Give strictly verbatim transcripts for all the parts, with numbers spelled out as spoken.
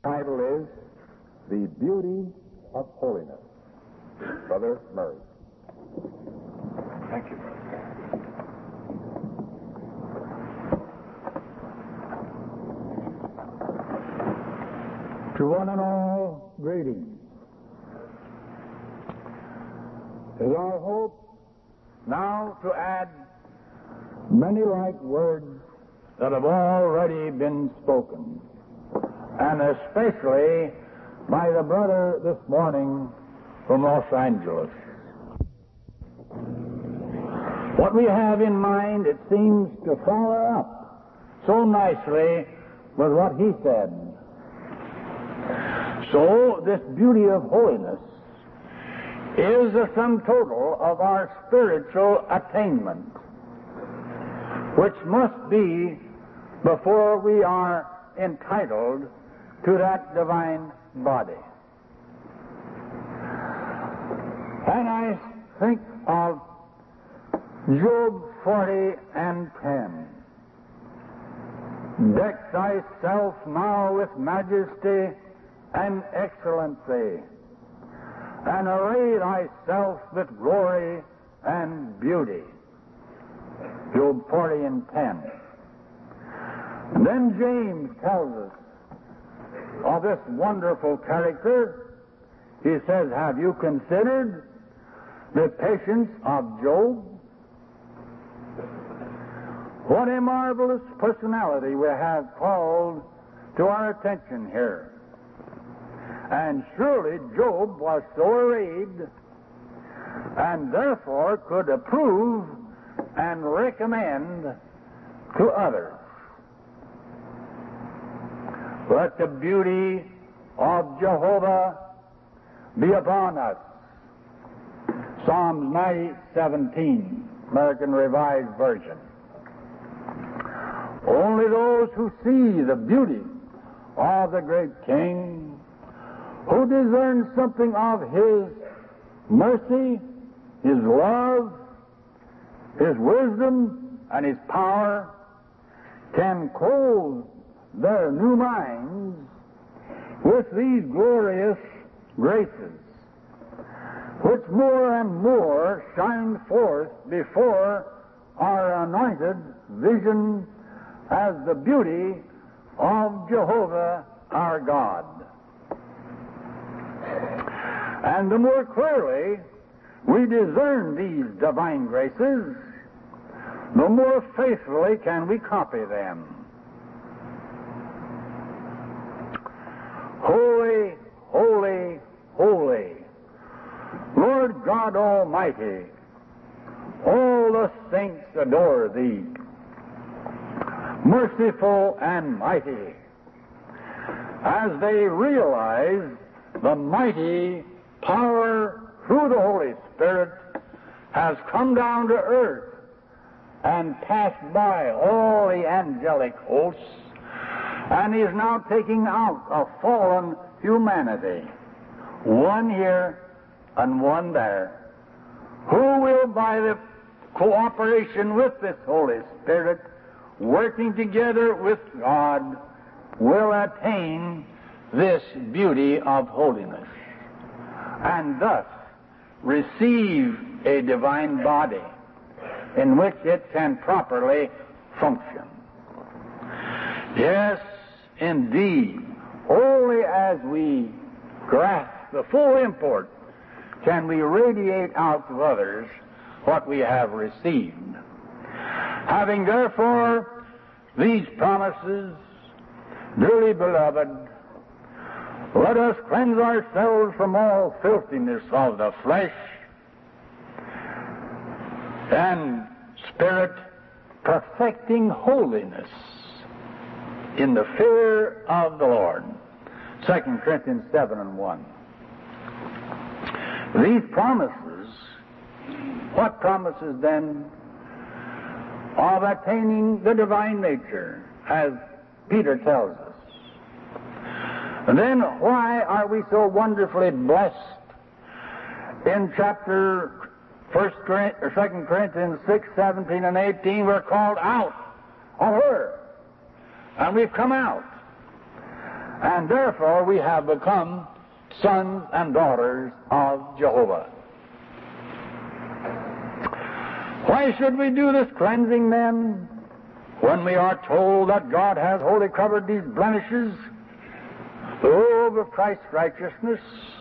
Title is The Beauty of Holiness. Brother Murray. Thank you, brother. To one and all, greetings. It is our hope now to add many like words that have already been spoken, and especially by the brother this morning from Los Angeles. What we have in mind, it seems to follow up so nicely with what he said. So, this beauty of holiness is the sum total of our spiritual attainment, which must be before we are entitled to that divine body. And I think of Job forty and ten. Deck thyself now with majesty and excellency, and array thyself with glory and beauty. Job forty and ten. And then James tells us of this wonderful character. He says, have you considered the patience of Job? What a marvelous personality we have called to our attention here. And surely Job was so arrayed, and therefore could approve and recommend to others. Let the beauty of Jehovah be upon us. Psalms ninety, seventeen, American Revised Version. Only those who see the beauty of the great King, who discern something of His mercy, His love, His wisdom, and His power, can clothe their new minds with these glorious graces, which more and more shine forth before our anointed vision as the beauty of Jehovah our God. And the more clearly we discern these divine graces, the more faithfully can we copy them. Holy, holy, holy, Lord God Almighty, all the saints adore Thee. Merciful and mighty, as they realize the mighty power through the Holy Spirit has come down to earth and passed by all the angelic hosts, and is now taking out a fallen humanity, one here and one there, who will, by the cooperation with this Holy Spirit, working together with God, will attain this beauty of holiness, and thus receive a divine body in which it can properly function. Yes, indeed, only as we grasp the full import can we radiate out to others what we have received. Having therefore these promises, dearly beloved, let us cleanse ourselves from all filthiness of the flesh and spirit, perfecting holiness in the fear of the Lord. Second Corinthians seven and one. These promises, what promises then? Of attaining the divine nature, as Peter tells us. And then why are we so wonderfully blessed? In chapter First or Second Corinthians six, seventeen and eighteen, we're called out of her, and we've come out. and therefore we have become sons and daughters of Jehovah. Why should we do this cleansing then, when we are told that God has wholly covered these blemishes over Christ's righteousness?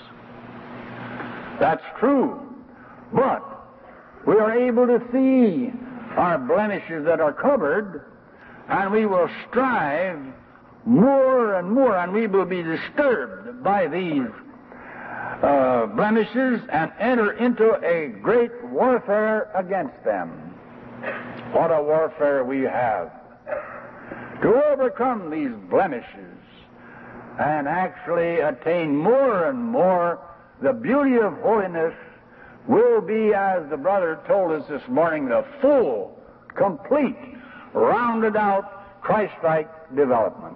That's true, but we are able to see our blemishes that are covered, and we will strive more and more, and we will be disturbed by these uh, blemishes and enter into a great warfare against them. What a warfare we have to overcome these blemishes and actually attain more and more the beauty of holiness will be, as the brother told us this morning, the full, complete, rounded out, Christ-like development.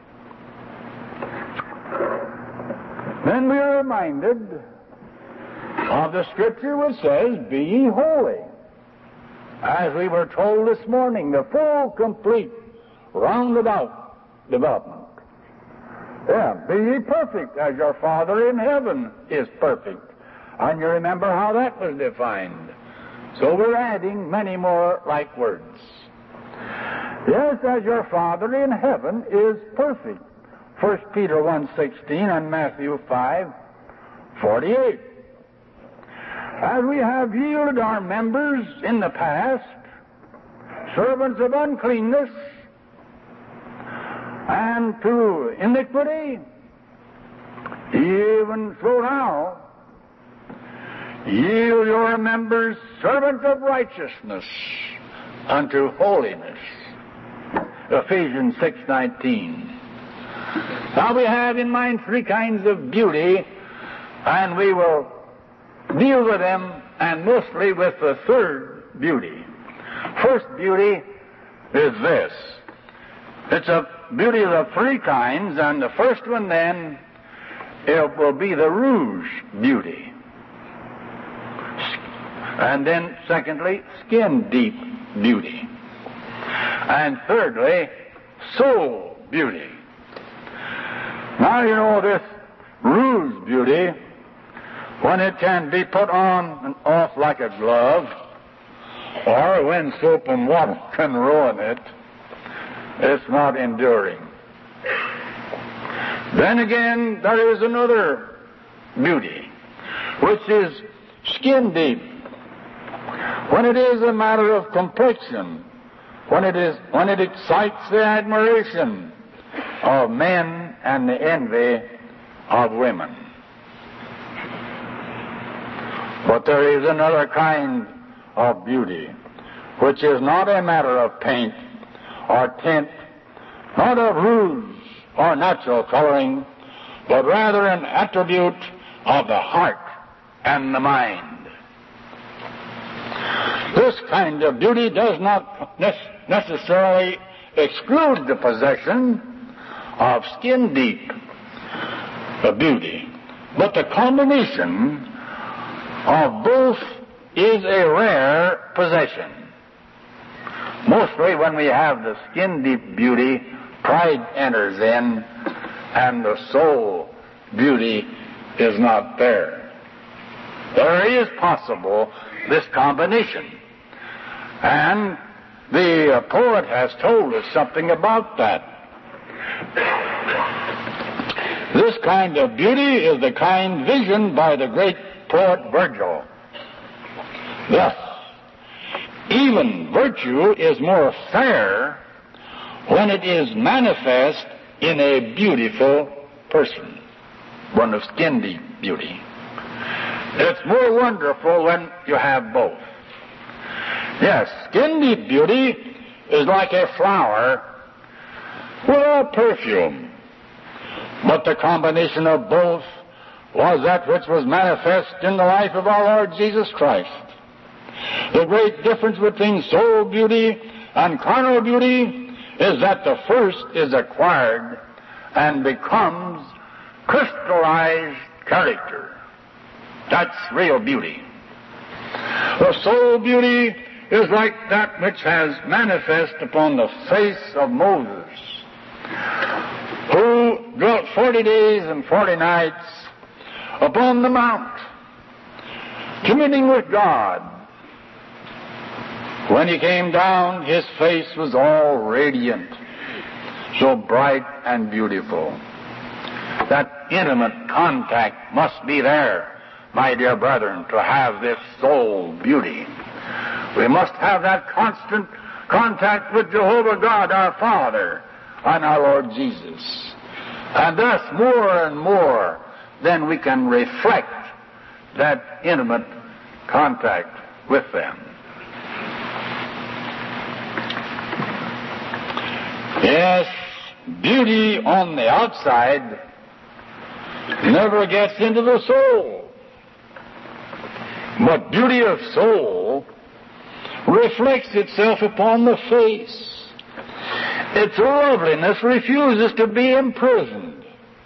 Then we are reminded of the Scripture which says, "Be ye holy." As we were told this morning, the full, complete, rounded out development. Yeah, be ye perfect as your Father in heaven is perfect. And you remember how that was defined. So we're adding many more like words. Yes, as your Father in heaven is perfect. First Peter one sixteen and Matthew five forty-eight. As we have yielded our members in the past, servants of uncleanness and to iniquity, even so now, yield your members servants of righteousness unto holiness. Ephesians six nineteen. Now we have in mind three kinds of beauty, and we will deal with them, and mostly with the third beauty. First beauty is this. It's a beauty of three kinds, and the first one then, it will be the rouge beauty. And then, secondly, skin deep beauty. And thirdly, soul beauty. Now, you know, this rouge beauty, when it can be put on and off like a glove, or when soap and water can ruin it, it's not enduring. Then again, there is another beauty, which is skin deep. When it is a matter of complexion, when it is, when it excites the admiration of men and the envy of women. But there is another kind of beauty, which is not a matter of paint or tint, not of rouge or natural coloring, but rather an attribute of the heart and the mind. This kind of beauty does not necessarily exclude the possession of skin deep beauty, but the combination of both is a rare possession. Mostly when we have the skin deep beauty, pride enters in, and the soul beauty is not there. There is possible this combination, and the uh, poet has told us something about that. This kind of beauty is the kind visioned by the great poet Virgil. Thus, even virtue is more fair when it is manifest in a beautiful person, one of skin deep beauty. It's more wonderful when you have both. Yes, skin deep beauty is like a flower without perfume, but the combination of both was that which was manifest in the life of our Lord Jesus Christ. The great difference between soul beauty and carnal beauty is that the first is acquired and becomes crystallized character. That's real beauty. The soul beauty is like that which has manifest upon the face of Moses, who dwelt forty days and forty nights upon the mount, communing with God. When he came down, his face was all radiant, so bright and beautiful. That intimate contact must be there, my dear brethren, to have this soul beauty. We must have that constant contact with Jehovah God, our Father, and our Lord Jesus. And thus, more and more, then we can reflect that intimate contact with them. Yes, beauty on the outside never gets into the soul. But beauty of soul reflects itself upon the face. Its loveliness refuses to be imprisoned.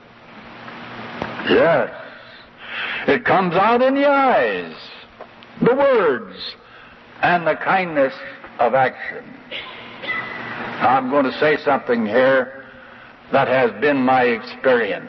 Yes, it comes out in the eyes, the words, and the kindness of action. I'm going to say something here that has been my experience.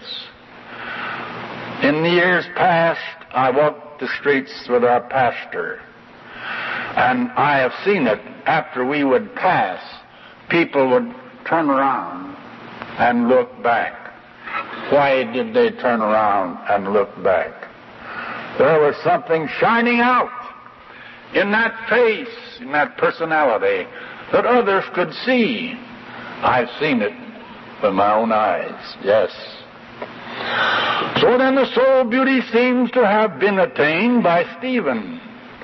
In the years past, I walked the streets with our pastor, and I have seen it. After we would pass, people would turn around and look back. Why did they turn around and look back? There was something shining out in that face, in that personality, that others could see. I've seen it with my own eyes, yes. So then the soul beauty seems to have been attained by Stephen,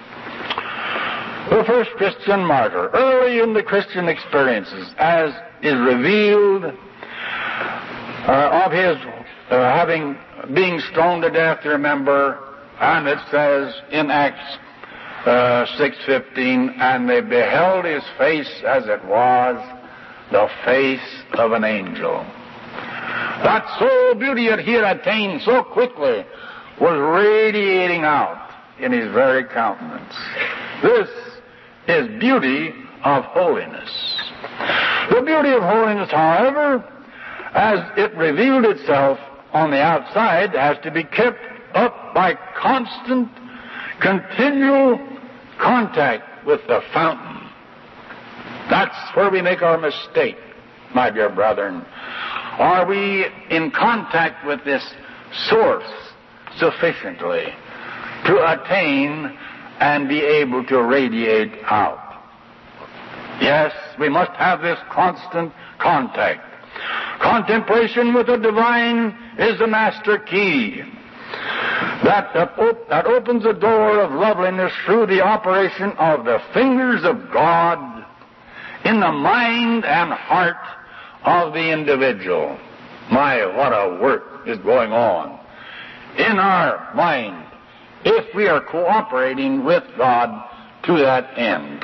the first Christian martyr, early in the Christian experiences, as is revealed uh, of his uh, having being stoned to death, you remember, and it says in Acts Uh, six fifteen, and they beheld his face as it was, the face of an angel. That soul beauty that he had attained so quickly was radiating out in his very countenance. This is beauty of holiness. The beauty of holiness, however, as it revealed itself on the outside, has to be kept up by constant, continual contact with the fountain. That's where we make our mistake, my dear brethren. Are we in contact with this source sufficiently to attain and be able to radiate out? Yes, we must have this constant contact. Contemplation with the divine is the master key. That, that, op- that opens the door of loveliness through the operation of the fingers of God in the mind and heart of the individual. My, what a work is going on in our mind if we are cooperating with God to that end.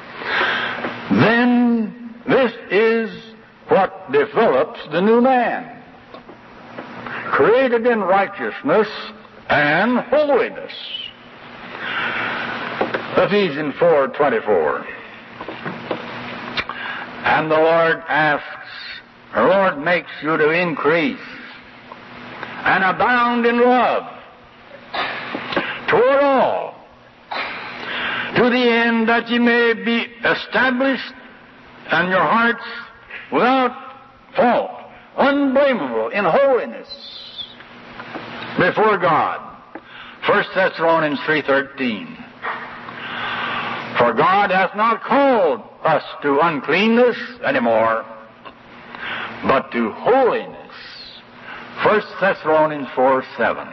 Then this is what develops the new man, created in righteousness and holiness. Ephesians four twenty-four. And the Lord asks, the Lord makes you to increase and abound in love toward all, to the end that ye may be established and your hearts without fault, unblameable in holiness before God. First Thessalonians three thirteen. For God hath not called us to uncleanness anymore, but to holiness. First Thessalonians four seven.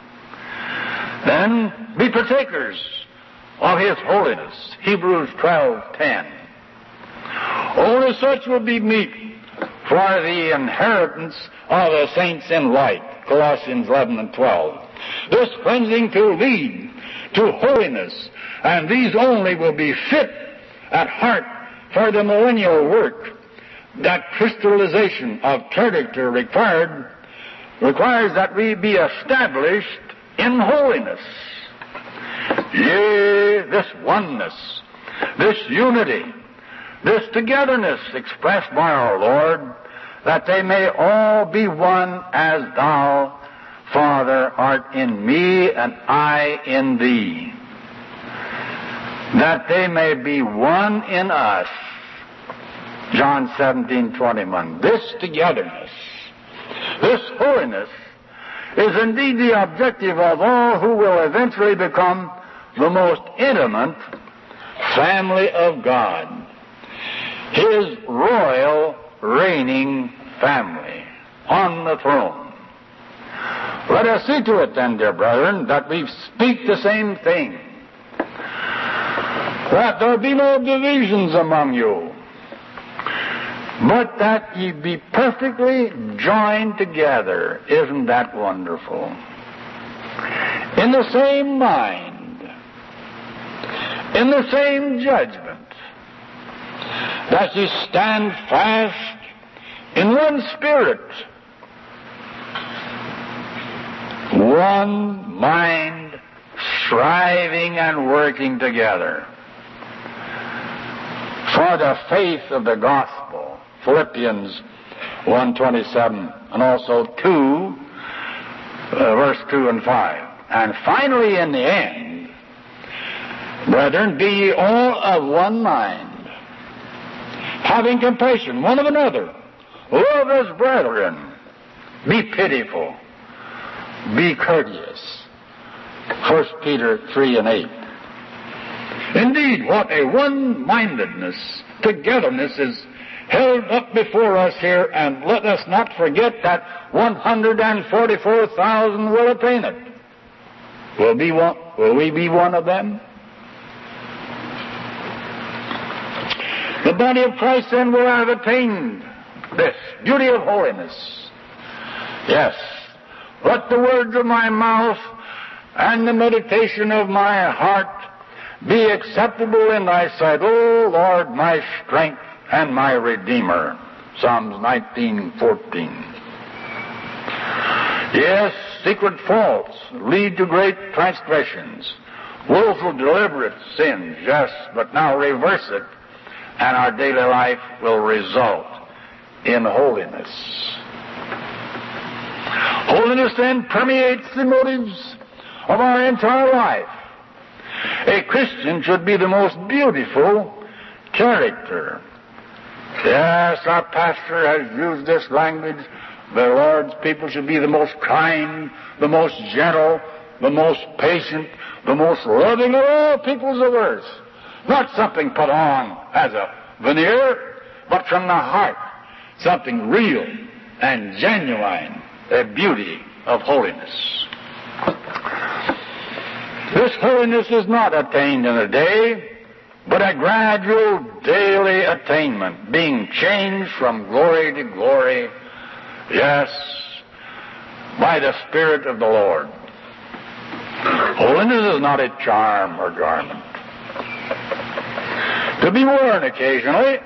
Then be partakers of His holiness. Hebrews twelve ten. Only such will be meet for the inheritance of the saints in light. Colossians eleven and twelve. This cleansing to lead to holiness, and these only will be fit at heart for the millennial work. That crystallization of character required requires that we be established in holiness. Yea, this oneness, this unity, this togetherness expressed by our Lord that they may all be one as thou, Father, art in me and I in thee, that they may be one in us. John seventeen twenty-one. This togetherness, this holiness, is indeed the objective of all who will eventually become the most intimate family of God, His royal reigning family on the throne. Let us see to it then, dear brethren, that we speak the same thing, that there be no divisions among you, but that ye be perfectly joined together. Isn't that wonderful? In the same mind, in the same judgment, that ye stand fast in one spirit, one mind, striving and working together for the faith of the gospel. Philippians one twenty-seven, and also two, uh, verse two and five. And finally, in the end, brethren, be ye all of one mind, having compassion one of another, love as brethren, be pitiful, be courteous. First Peter three and eight. Indeed, what a one-mindedness, togetherness is held up before us here, and let us not forget that one hundred forty-four thousand will attain it. Will, be one, will we be one of them? The body of Christ then will have attained this beauty of holiness. Yes, let the words of my mouth and the meditation of my heart be acceptable in thy sight, O Lord, my strength and my Redeemer. Psalms nineteen fourteen. Yes, secret faults lead to great transgressions, willful deliberate sins, yes, but now reverse it, and our daily life will result in holiness. Holiness then permeates the motives of our entire life. A Christian should be the most beautiful character. Yes, our pastor has used this language. The Lord's people should be the most kind, the most gentle, the most patient, the most loving of all peoples of earth. Not something put on as a veneer, but from the heart, something real and genuine, a beauty of holiness. This holiness is not attained in a day, but a gradual daily attainment, being changed from glory to glory, yes, by the Spirit of the Lord. Holiness is not a charm or garment to be worn occasionally.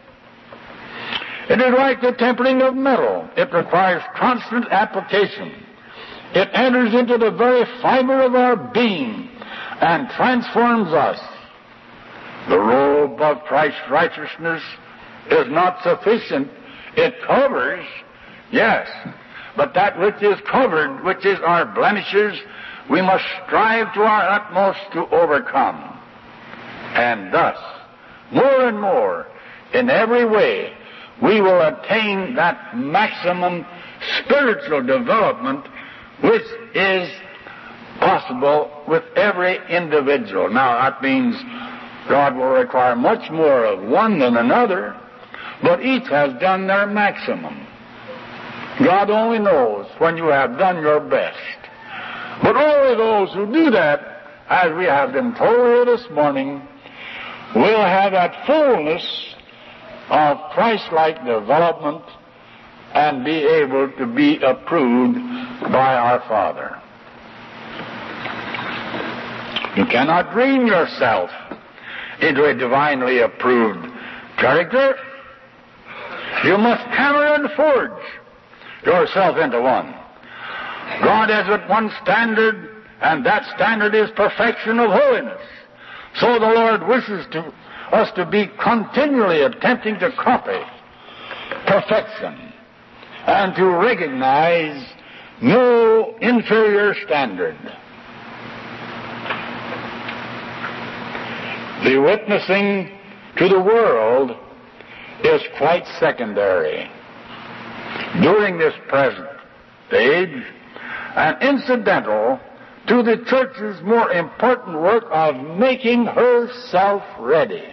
It is like the tempering of metal. It requires constant application. It enters into the very fiber of our being and transforms us. The robe of Christ's righteousness is not sufficient. It covers, yes, but that which is covered, which is our blemishes, we must strive to our utmost to overcome. And thus, more and more, in every way, we will attain that maximum spiritual development which is possible with every individual. Now, that means God will require much more of one than another, but each has done their maximum. God only knows when you have done your best. But only those who do that, as we have been told here this morning, will have that fullness of Christ-like development and be able to be approved by our Father. You cannot dream yourself into a divinely approved character. You must hammer and forge yourself into one. God has but one standard, and that standard is perfection of holiness. So the Lord wishes to, us to be continually attempting to copy perfection and to recognize no inferior standard. The witnessing to the world is quite secondary during this present age and incidental to the church's more important work of making herself ready.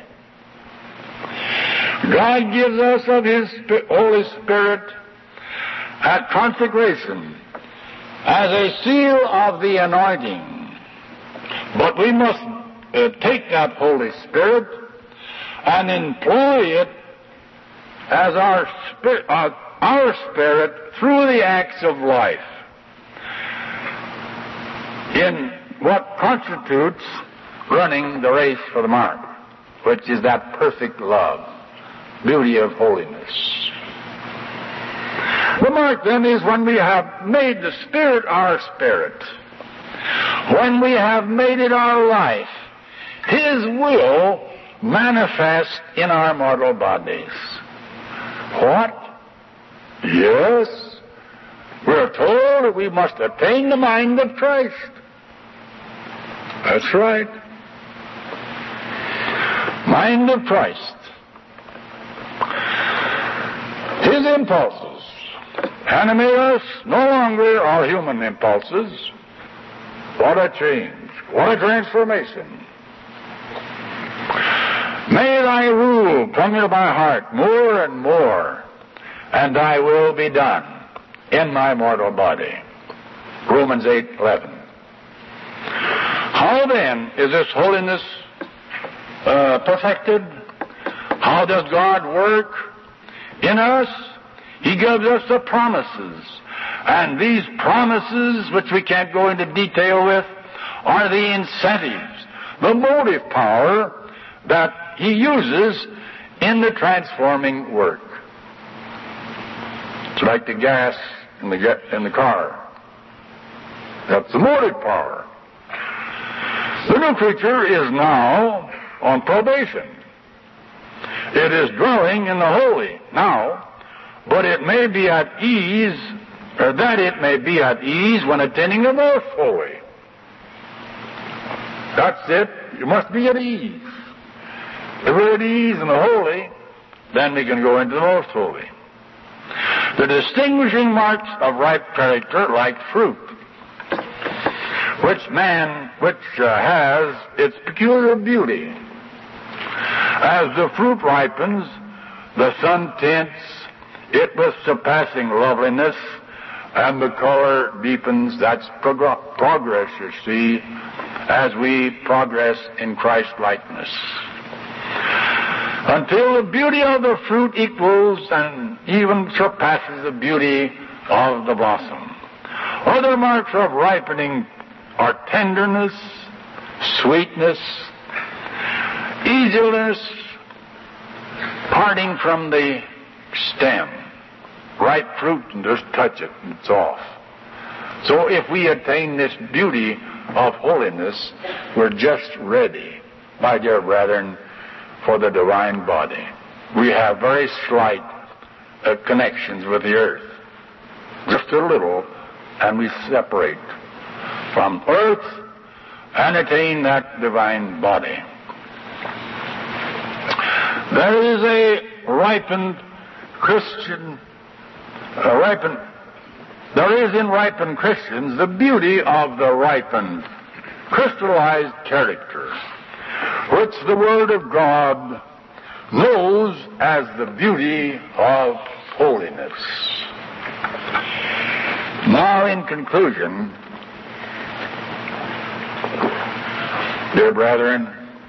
God gives us of His Holy Spirit at consecration as a seal of the anointing. But we must uh, take that Holy Spirit and employ it as our spirit, uh, our spirit through the acts of life in what constitutes running the race for the mark, which is that perfect love, beauty of holiness. The mark then is when we have made the Spirit our spirit, when we have made it our life, His will manifest in our mortal bodies. What? Yes, we're told that we must attain the mind of Christ. That's right. Mind of Christ. His impulses animate us, no longer our human impulses. What a change. What a transformation. May thy rule come into my heart more and more, and thy will be done in my mortal body. Romans eight eleven. How then is this holiness uh, perfected? How does God work in us? He gives us the promises. And these promises, which we can't go into detail with, are the incentives, the motive power that He uses in the transforming work. It's like the gas in the, in the car. That's the motive power. The new creature is now on probation. It is dwelling in the holy now, but it may be at ease, or that it may be at ease when attaining the most holy. That's it. You must be at ease. If we're at ease in the holy, then we can go into the most holy. The distinguishing marks of ripe character, like fruit, which man, which uh, has its peculiar beauty. As the fruit ripens, the sun tints it with surpassing loveliness, and the color deepens. That's prog- progress, you see, as we progress in Christ-likeness. Until the beauty of the fruit equals and even surpasses the beauty of the blossom. Other marks of ripening are tenderness, sweetness, easiness, parting from the stem. Ripe fruit and just touch it and it's off. So if we attain this beauty of holiness, we're just ready, my dear brethren, for the divine body. We have very slight uh, connections with the earth. Just a little, and we separate from earth and attain that divine body. There is a ripened Christian, a ripened, there is in ripened Christians the beauty of the ripened, crystallized character, which the Word of God knows as the beauty of holiness. Now, in conclusion, dear brethren,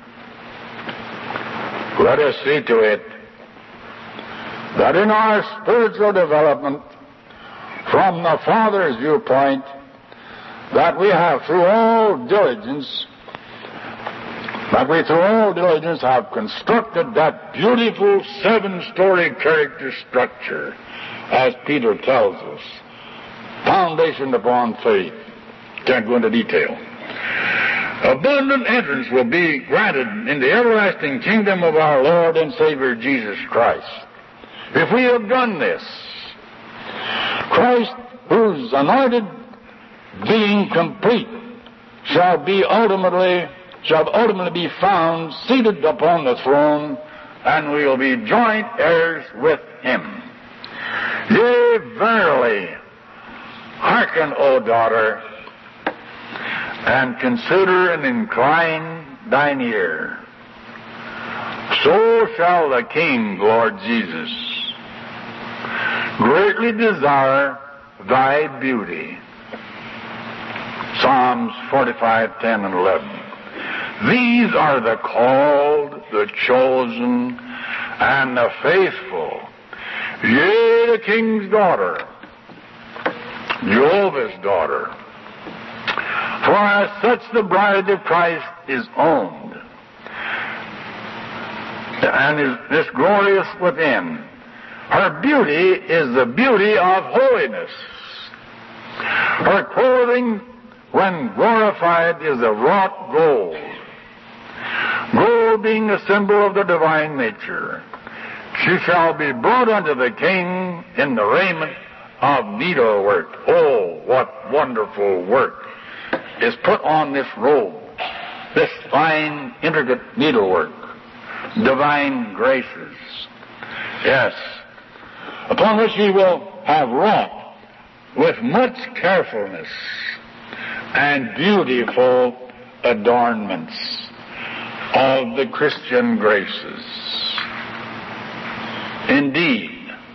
let us see to it that in our spiritual development, from the Father's viewpoint, that we have through all diligence, that we through all diligence have constructed that beautiful seven-story character structure, as Peter tells us, foundation upon faith. Can't go into detail. Abundant entrance will be granted in the everlasting kingdom of our Lord and Savior Jesus Christ. If we have done this, Christ, whose anointed being complete, shall be ultimately, shall ultimately be found seated upon the throne, and we will be joint heirs with him. Yea, verily, hearken, O daughter, and consider and incline thine ear. So shall the King, Lord Jesus, greatly desire thy beauty. Psalms forty-five, ten, and eleven. These are the called, the chosen, and the faithful. Yea, the King's daughter, Jehovah's daughter. For as such the bride of Christ is owned, and is, is glorious within. Her beauty is the beauty of holiness. Her clothing, when glorified, is of wrought gold. Gold being a symbol of the divine nature. She shall be brought unto the King in the raiment of needlework. Oh, what wonderful work is put on this robe, this fine, intricate needlework, divine graces. Yes, upon which he will have wrought with much carefulness and beautiful adornments of the Christian graces. Indeed,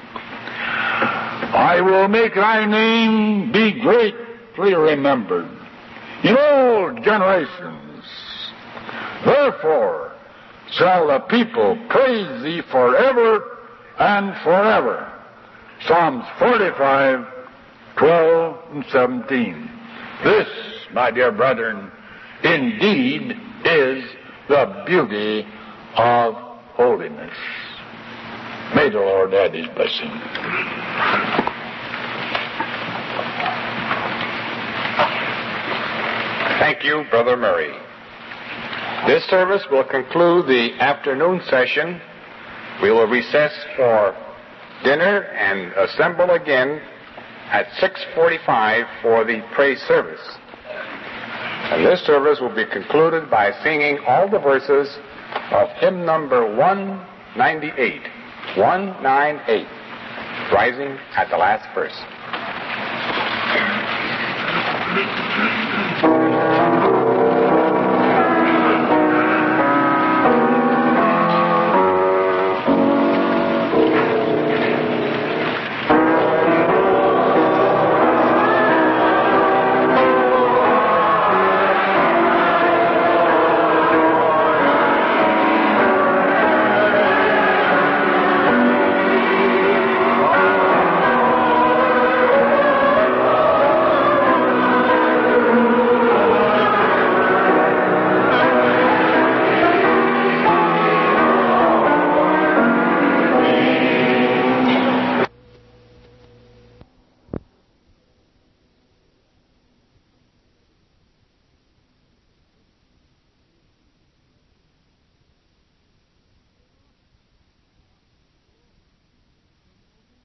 I will make thy name be greatly remembered in all generations. Therefore shall the people praise thee forever and forever. Psalms forty-five, twelve, and seventeen. This, my dear brethren, indeed is the beauty of holiness. May the Lord add his blessing. Thank you, Brother Murray. This service will conclude the afternoon session. We will recess for dinner and assemble again at six forty-five for the praise service. And this service will be concluded by singing all the verses of hymn number one ninety-eight. one ninety-eight, rising at the last verse.